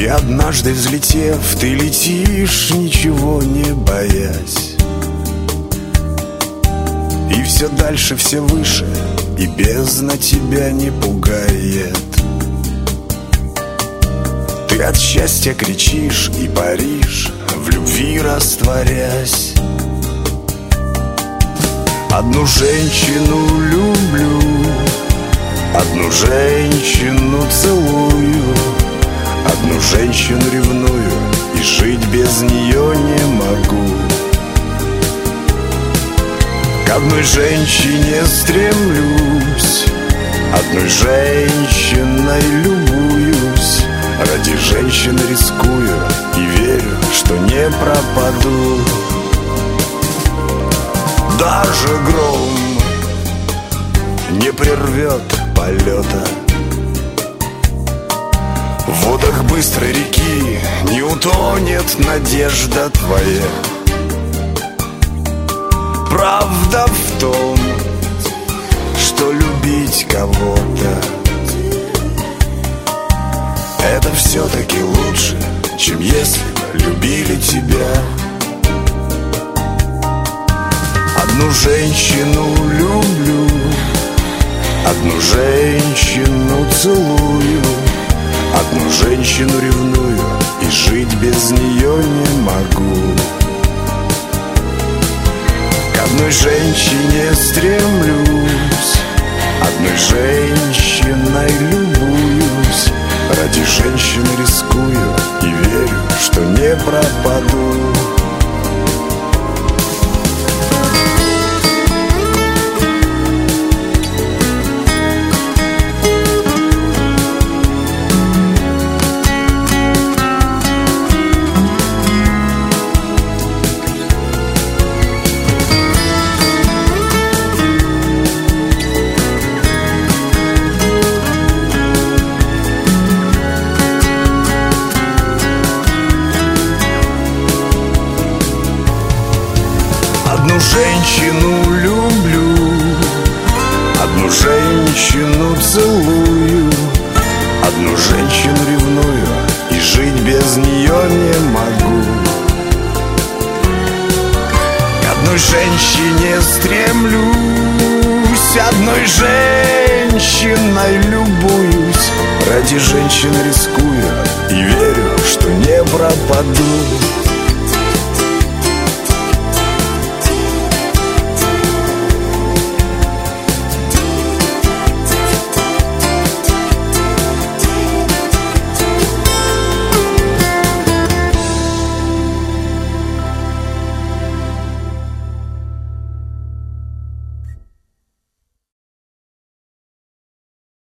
однажды взлетев, ты летишь, ничего не боясь. И все дальше, все выше, и бездна тебя не пугает. Ты от счастья кричишь и паришь, в любви растворясь. Одну женщину люблю, одну женщину целую, одну женщину ревную, и жить без нее не могу. К одной женщине стремлюсь, одной женщиной любуюсь, ради женщины рискую и верю, что не пропаду. Даже гром не прервет полета, в водах быстрой реки не утонет надежда твоя. Правда в том, что любить кого-то это все-таки лучше, чем если любили тебя. Одну женщину люблю, одну женщину целую, одну женщину ревную, и жить без нее не могу. К одной женщине стремлюсь, одной женщиной любуюсь, ради женщины рискую и верю, что не пропаду. Одну женщину люблю, одну женщину целую, одну женщину ревную, и жить без нее не могу. К одной женщине стремлюсь, одной женщиной любуюсь, ради женщины рискую и верю, что не пропаду.